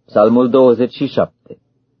Psalmul 27.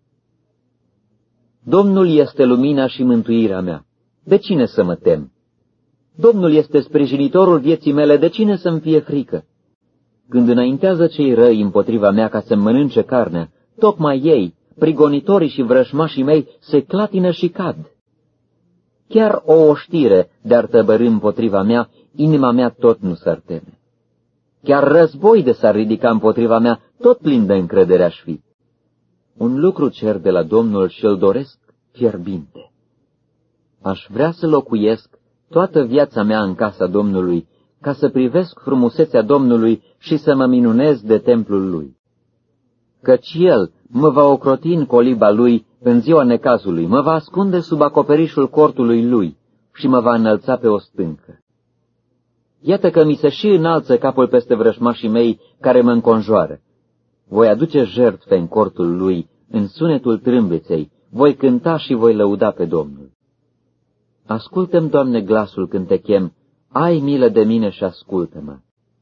Domnul este lumina și mântuirea mea. De cine să mă tem? Domnul este sprijinitorul vieții mele, de cine să-mi fie frică? Când înaintează cei răi împotriva mea ca să-mi mănânce carnea, tocmai ei, prigonitorii și vrășmașii mei, se clatină și cad. Chiar o oștire de-ar tăbărî împotriva mea, inima mea tot nu s-ar teme. Chiar război de s-ar ridica împotriva mea, tot plin de încredere aș fi. Un lucru cer de la Domnul și-l doresc fierbinte. Aș vrea să locuiesc toată viața mea în casa Domnului, ca să privesc frumusețea Domnului și să mă minunez de templul Lui. Căci El mă va ocroti în coliba Lui în ziua necazului, mă va ascunde sub acoperișul cortului Lui și mă va înălța pe o stâncă. Iată că mi se și înalță capul peste vrășmașii mei care mă înconjoară. Voi aduce jertfe în cortul Lui, în sunetul trâmbiței, voi cânta și voi lăuda pe Domnul. Ascultă-mi, Doamne, glasul când te chem, ai milă de mine și ascultă-mă.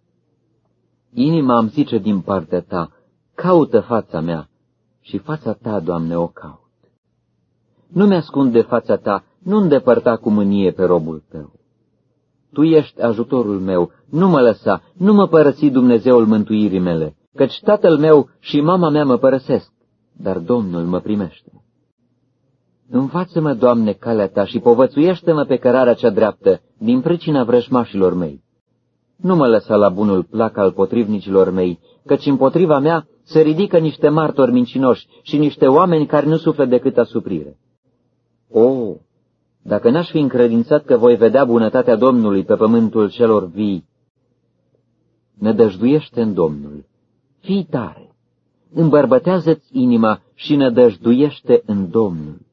Inima îmi zice din partea Ta, caută fața mea și fața Ta, Doamne, o caut. Nu mi-ascunde fața Ta, nu îndepărta cu mânie pe robul Tău. Tu ești ajutorul meu, nu mă lăsa, nu mă părăsi, Dumnezeul mântuirii mele, căci tatăl meu și mama mea mă părăsesc, dar Domnul mă primește. Învață-mă, Doamne, calea Ta și povățuiește-mă pe cărarea cea dreaptă, din pricina vrăjmașilor mei. Nu mă lăsa la bunul plac al potrivnicilor mei, căci împotriva mea se ridică niște martori mincinoși și niște oameni care nu suflă decât asuprire. O, dacă n-aș fi încredințat că voi vedea bunătatea Domnului pe pământul celor vii! Nădăjduiește în Domnul, fii tare, îmbărbătează-ți inima și nădăjduiește în Domnul.